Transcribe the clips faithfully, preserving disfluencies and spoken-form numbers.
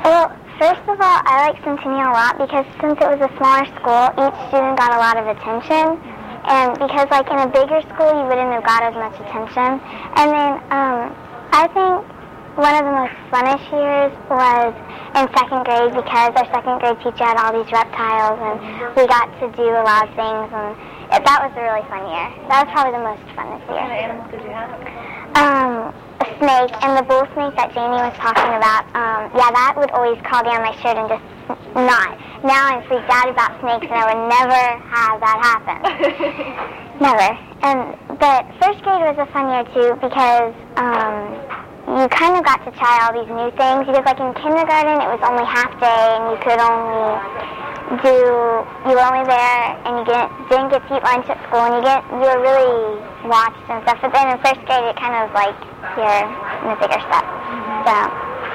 Well, first of all, I like Centennial a lot because since it was a smaller school, each student got a lot of attention. And because, like, in a bigger school, you wouldn't have got as much attention. And then um, I think one of the most funnest years was in second grade because our second grade teacher had all these reptiles, and we got to do a lot of things, and it, that was a really fun year. That was probably the most funnest year. What kind of animals did you have? Um, a snake, and the bull snake that Jamie was talking about, um, yeah, that would always crawl down my shirt and just not. Now I'm freaked out about snakes, and I would never have that happen. Never. And but first grade was a fun year too because um, you kind of got to try all these new things. Because like in kindergarten, it was only half day, and you could only do you were only there, and you didn't didn't get to eat lunch at school, and you get you were really watched and stuff. But then in first grade, it kind of like you're in a bigger step. Mm-hmm. So.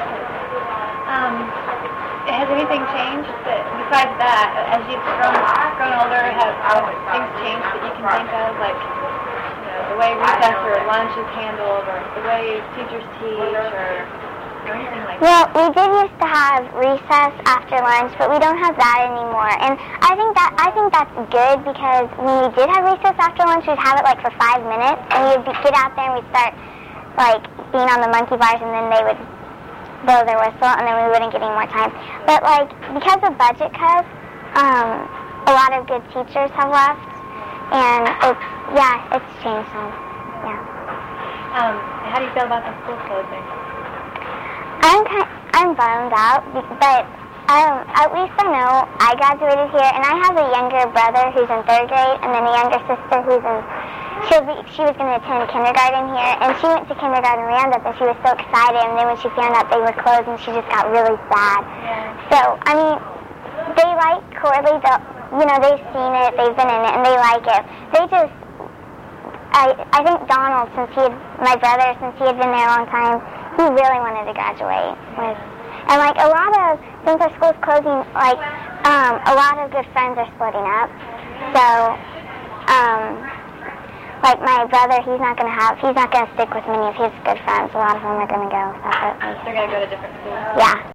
Um, Has anything changed that, besides that, as you've grown, grown older, have, have things changed that you can think of, like you know, the way recess or lunch is handled, or the way teachers teach, or anything like well, that? Well, we did used to have recess after lunch, but we don't have that anymore. And I think that I think that's good because when we did have recess after lunch, we'd have it like for five minutes, and we'd be, get out there and we'd start like being on the monkey bars, and then they would blow their whistle, and then we wouldn't get any more time. But like because of budget cuts, um, a lot of good teachers have left, and it's yeah, it's changed some. Yeah. Um, how do you feel about the school closing? I'm kind, I'm bummed out, but um, at least I know I graduated here, and I have a younger brother who's in third grade, and then a younger sister who's in. She'll be, she was going to attend kindergarten here, and she went to kindergarten roundup, and she was so excited, and then when she found out they were closed, and she just got really sad. Yeah. So, I mean, they like Corley, you know, they've seen it, they've been in it, and they like it. They just, I I think Donald, since he had, my brother, since he had been there a long time, he really wanted to graduate. With, and, like, a lot of, since our school's closing, like, um, a lot of good friends are splitting up. So, um... like my brother, he's not gonna have, he's not gonna stick with many of his good friends. A lot of them are gonna go separately. They're gonna go to different schools. Yeah.